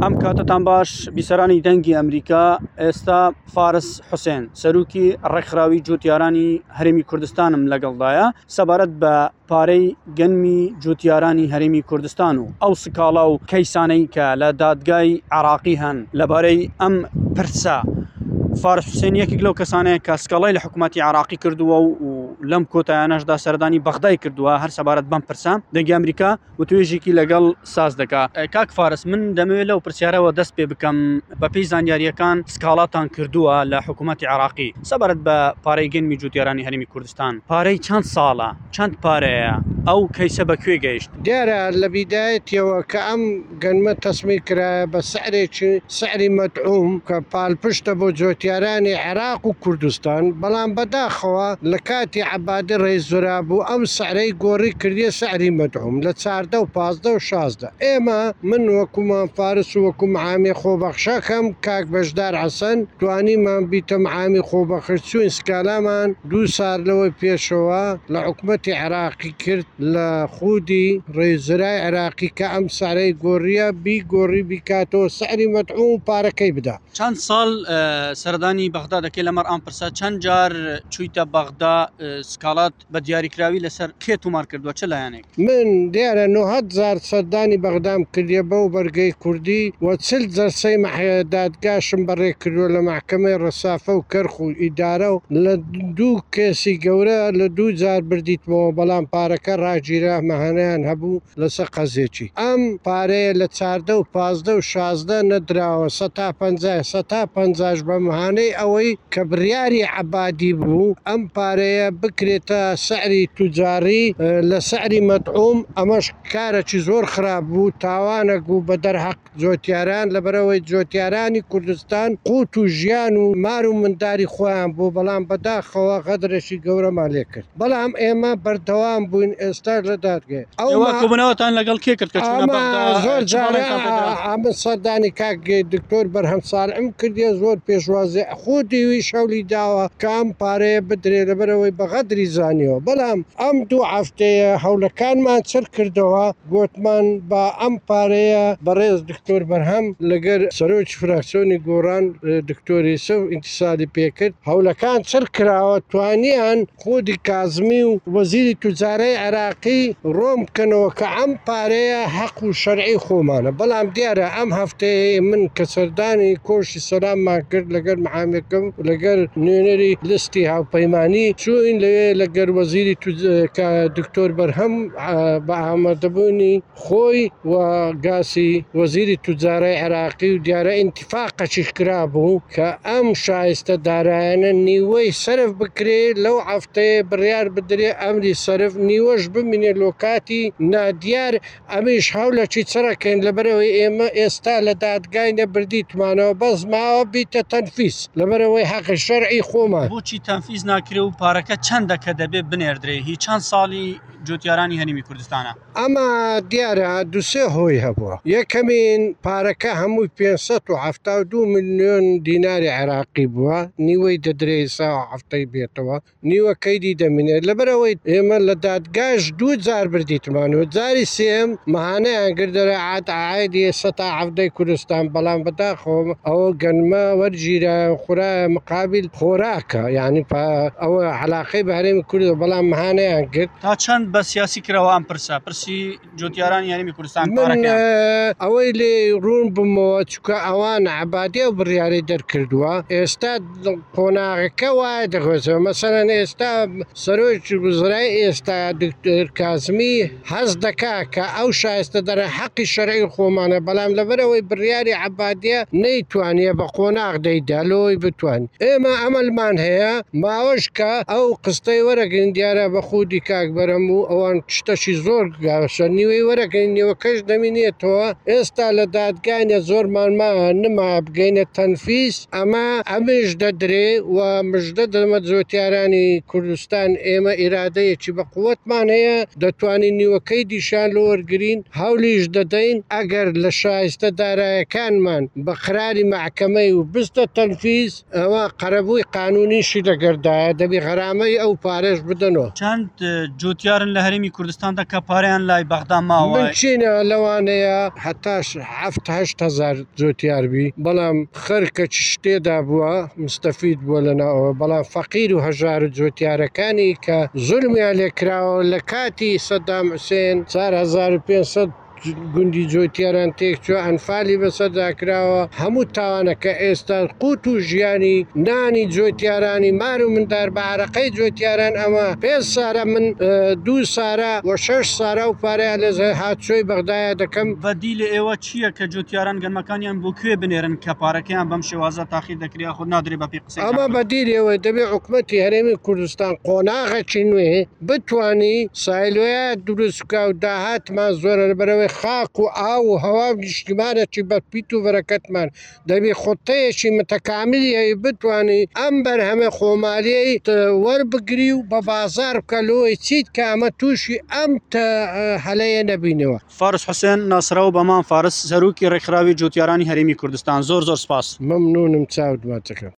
ئەم کاتتان باش بیسەرانی دەنگی ئەمریکا. ئێستا فارس حوسێن سەرروکی ڕێکخراوی جوتیارانی هەرێمی کوردستانم لەگەڵدایە سەبارەت بە پارەی گەنمی جوتیارانی هەرێمی کوردستان و ئەو سکاڵا و کەیسانەی کە لە دادگای عراقی هەن لەبارەی ئەم پرسە. فارس حوسێن یەکێک لەو کەسانەیە کە سکاڵای لە حکوومەتی عراقی کردووە و لەم کۆتایانەشدا سەردانی بەغدای کردووە هەر سەبارەت بەم پرسە. دەنگی ئەمریکا و توێژێکی لەگەڵ ساز دەکا. کاک فارس، من دەمەوێت لەو پرسیارەوە دەست پێ بکەم. بەپێی زانیاریەکان سکاڵاتان کردووە لە حکوومەتی عراقی سەبارەت بە پارەی گەنمی جوتیارانی هەرێمی کوردستان. پارەی چەند ساڵە؟ چەند پارەیە؟ ئەو کەیسە بەکوێ گەیشت؟ دیارە لە بیدایەتەوە کە ئەم گەنمە تەسمی کرایە بە سعری مەدعوم کە پاڵپشتە بۆ جوتیارانی عێراق و کوردستان، بەڵام بەداخەوە لە کاتی عەبادی ڕێزورا بوو ئەم سعرەی گۆڕی کردیە سعری مەدعوم لە 14 و 15 و 16. ئێمە من وەکومان فارس و وەکو معامی خۆبەخشەکەم کاک بەشدار حەسەن توانیمان بیتە معامی خۆبەخش چوین سکالامان 2 سال لەوەی پێشەوە لە حکوومەتی عێراقی کرد لە خودی ڕێزورای عێراقی کە ئەم سعرەی گۆڕیە بیگۆڕی بیکاتەوە سعری مەدعوم و پارەکەی بدا. چەند ساڵ سەردانی بەغدا دەکەی لەمەڕ ئەم پرسە؟ چەند جار چوویتە بەغدا؟ سکاڵات بە دیاریکراوی لەسەر کێ تومار کردووە چه لایەنێک؟ من دیارە 900,000 سەردانی بەغدام کردیە بەو بەرگەی کوردی و 40 جەلسەی دادگاشم بەڕێ کردووە لە محکەمەی ڕەسافە و کەرخ و ئیدارە و لە 2 کێسی گەورە لە 2 جار بردیتمەوە، بەڵام پارەکە ڕاگیرا مەهانەیان هەبوو لەسەر قەزێکی. ئەم پارەیە لە 14 و 15 و 16 نەدراوە 150 بە مەهانەی ئەوەی کە بڕیاری عەبادی بوو ئەم پارەیە بکرێتە سعری توجاری لە سعری مەدعوم. ئەمەش کارێکی زۆر خراپ بوو، تاوانێک بوو بە دەرحەق جوتیاران، لەبەرەوەی جوتیارانی کوردستان قوت و ژیان و مار و منداری خۆیان بوو، بەڵام بەداخەوە غەدرێکی گەورەمان لێ کرد. بەڵام ئێمە بەردەوام بووین ئێستا لە دادگای. ئەوەکوبنەوەتان لەگەڵ کێ کرد؟ زۆر ئەمە سەردانی کاک دکتۆر بەرهەم ساڵحم کردیە، زۆر پێشوازێ خودیوی شەولی داوە کە ئەم پارەیە بدرێ لەبەرەوەی بە غەدری زانیەوە. بەڵام ئەم 2 هەفتەیە هەوڵەکانمان چر کردەوە، گوتمان بە ئەم پارەیە بەڕێز دکتۆر بەرهەم لەگەر سەرۆکی فراکسیۆنی گۆڕان دکتۆری سەو ئینتیسالی پێکرد، هەوڵەکان چر کراوە توانیان خودی کازمی و وەزیری توجارەی عێراقی ڕۆم بکەنەوە کە ئەم پارەیە حەق و شەرعی خۆمانە. بەڵام دیارە ئەم هەفتەیە من کە سەردانی کۆشی سەلاممان کرد لەگەر محامێکم لەگەر نوێنەری لستی هاوپەیمانی چوین لەوێ لەگەر وەزیری دکتۆر بەرهەم بە ئامادەبوونی خۆی و گاسی وەزیری توجارەی عێراقی و دیارە ئینتیفاقەشی کرا بوو کە ئەم شایستە دارایانە نیوەی سەرف بکرێ لەو هەفتەیە بڕیار بدرێ ئەمری سەرف نیوەش بمینێ لۆکاتی نادیار. ئەمیش هەوڵەکی چڕەکەین لەبەرەوەی ئێمە ئێستا لە دادگای نەبردیتمانەوە بەس ماوە بیتە تەنفیس لەبەرەوەی حەقی شەرعی خۆمان. بۆچی تەنفیز ناکرێ و پارەکە چەندە کە دەبێت بنێردرێ؟ هیچ چەند ساڵی جوتیارانی هەرێمی کوردستانە؟ ئەمە دیارە 2 هۆی هەبووە. یەکەمین پارەکە هەمووی 572 ملیۆن دیناری عێراقی بووە، نیوەی دەدرێ ساوە هەفتەی بێتەوە، نیوەکەیدی دەمینێت. لەبەرەوەی ئێمە لە دادگاش 2 جار بردیتمانەوە، جاری سێم مەهانەیان گردەرە عایدی 117 کوردستان، بەڵام بەداخەوە ئەوە گەنمە وەرگیرە خورایە مقابل خۆراکە، یعنی ئەوە عەلاقەی بە هەرێمی کوردستان، بەڵام مەهانەیان کرد. تا چەند بە سیاسی کرەوە ئەم پرسی جوتیارانی هەرێمی کوردستان؟ ئەوەی لێ ڕوون بمەوە چکە ئەوان عەبادیە و بڕیاری دەرکردووە، ئێستا قۆناغەکە وایە دەخۆزەوە. مەسەلەن ئێستا سەرۆکی وزرای ئێستا دکتۆر کازمی حەز دەکا کە ئەو شایستە دەرە حەقی شەرعی خۆمانە، بەڵام لەبەرەوەی بڕیاری عەبادیە نەیتوانیە بە قۆناغ دەیدا لەوەی بتوان. ئێمە ئەمەلمان هەیە ماوەش کە ئەو قستەی وەرەگرن دیارە بە خودی کاک بەرەم و ئەوان شتەشی زۆر گاوەشە نیوەی وەرەگەین نیوەکەش دەمینێتەوە. ئێستا لە دادگانە زۆرمانما نما بگەینە تەنفیس، ئەمەش دەدرێ و مژدە دەمە جوتیارانی کوردستان ئێمە ئیرادەیەکی بە قووەتمان هەیە، دەتوانین نیوەکەی دیشان لە وەرگرین، هەولیش دەدەین ئەگەر لە شایستە دارایەکانمان بە قراری محکەمەی و بستە تەنفیس ئەوە قەرەبووی قانونیشی لەگەردایە دەبی غەرامەی ئەو پارێش بدەنەوە. چەند جوتیارن لە هەرێمی کوردستاندا کە پارەیان لای بەغدا ماوە من چینە لەوانەیە هەتاش 7-8 زۆتیاربی بەڵام خەرکە چ شتێدا بووە مستەفید بووە لەناوە بەڵام فەقیر و هەژار جۆتیارەکانی کە زولمیان لێکراوە لە کاتی سەدام حوسێن 4500 گوندی جۆتیاران تێکچوە ئەنفالی بەسەرداکراوە هەموو تاوانەکە ئێستا قوت و ژیانی نانی جۆتیارانی مار و مندار بە عرەقەی جۆتیاران ئەمە 5 سارە من 2 سارە و 6 سارە و پارەیە لە هاتچۆی بەغدایە دەکەم. بەدیلە ئێوە چییە کە جۆتیاران گەنمەکانیان بۆ کوێ بنێرن کە پارەکەیان بەم شێوازە تاقی دەکرێت خۆ نادرێ بە پێ قسە ئەمە بەدیلەوە دەبێت حکومەتی هەرێمی کوردستان قۆناغێکی نوێ بتوانی سایلۆیە دروستکە و داهاتمان زۆرە لەبەرەوەی خاک و ئاو و هەوا نیشتیمانێکی بەپیت و بەرەکەتمان دەبێ خۆتەیەکی متەکامیلی هەیە بتوانانی ئەم بەرهەمە خۆمالیەی وەربگری و بە بازار بکە لۆی چیت کە ئەمە تووشی ئەم هەلەیە نەبینەوە. فارس حوسێن ناسراو بەمان فارس سەرروکی ڕێکخراوی جۆتیارانی هەرێمی کوردستان زۆر سپاس. مەمنونم چاودماتەکەم.